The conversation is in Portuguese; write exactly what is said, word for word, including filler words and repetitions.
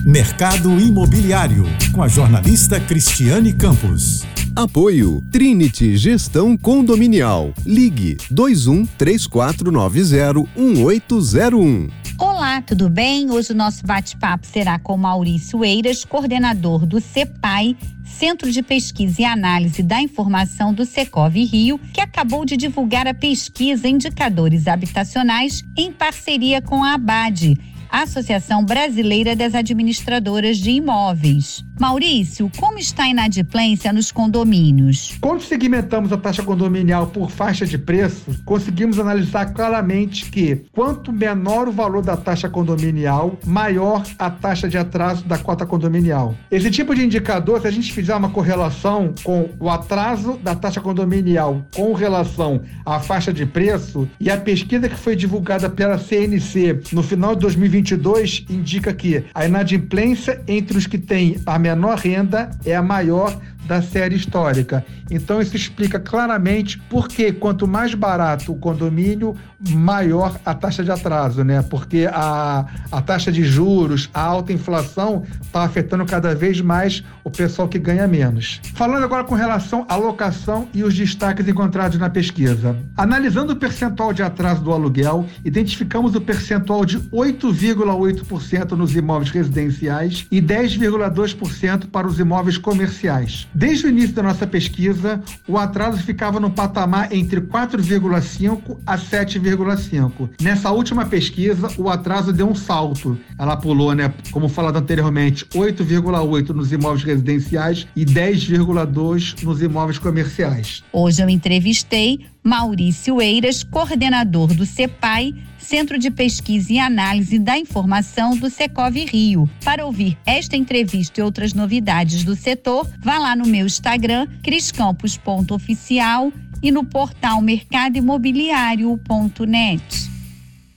Mercado Imobiliário, com a jornalista Cristiane Campos. Apoio Trinity Gestão Condominial. Ligue dois um três quatro nove zero um oito zero um. Olá, tudo bem? Hoje o nosso bate-papo será com Maurício Eiras, coordenador do CEPAI, Centro de Pesquisa e Análise da Informação do Secov Rio, que acabou de divulgar a pesquisa Indicadores Habitacionais em parceria com a ABAD, a Associação Brasileira das Administradoras de Imóveis. Maurício, como está a inadimplência nos condomínios? Quando segmentamos a taxa condominial por faixa de preço, conseguimos analisar claramente que quanto menor o valor da taxa condominial, maior a taxa de atraso da cota condominial. Esse tipo de indicador, se a gente fizer uma correlação com o atraso da taxa condominial com relação à faixa de preço, e a pesquisa que foi divulgada pela C N C no final de dois mil e vinte e dois indica que a inadimplência entre os que têm a menor renda é a maior da série histórica. Então isso explica claramente por que quanto mais barato o condomínio, maior a taxa de atraso, né? Porque a, a taxa de juros, a alta inflação está afetando cada vez mais o pessoal que ganha menos. Falando agora com relação à locação e os destaques encontrados na pesquisa. Analisando o percentual de atraso do aluguel, identificamos o percentual de oito vírgula oito por cento nos imóveis residenciais e dez vírgula dois por cento para os imóveis comerciais. Desde o início da nossa pesquisa, o atraso ficava no patamar entre quatro vírgula cinco a sete vírgula cinco. Nessa última pesquisa, o atraso deu um salto. Ela pulou, né, como falado anteriormente, oito vírgula oito nos imóveis residenciais e dez vírgula dois nos imóveis comerciais. Hoje eu entrevistei Maurício Eiras, coordenador do CEPAI, Centro de Pesquisa e Análise da Informação do Secov Rio. Para ouvir esta entrevista e outras novidades do setor, vá lá no meu Instagram, criscampos ponto oficial, e no portal mercado imobiliário ponto net.